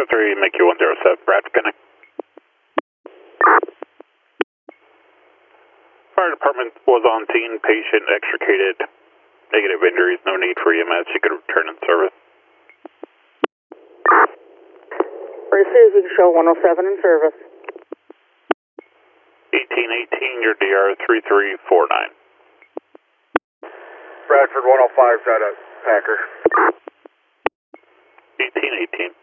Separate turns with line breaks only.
Echo 3, make you 107. Brad connect. Fire department was on scene. Patient extricated. Negative injuries. No need for EMS. You could return in service.
Receive, you can show 107 in service.
1818, your DR 3349.
Bradford 105's got a Packer.
1818.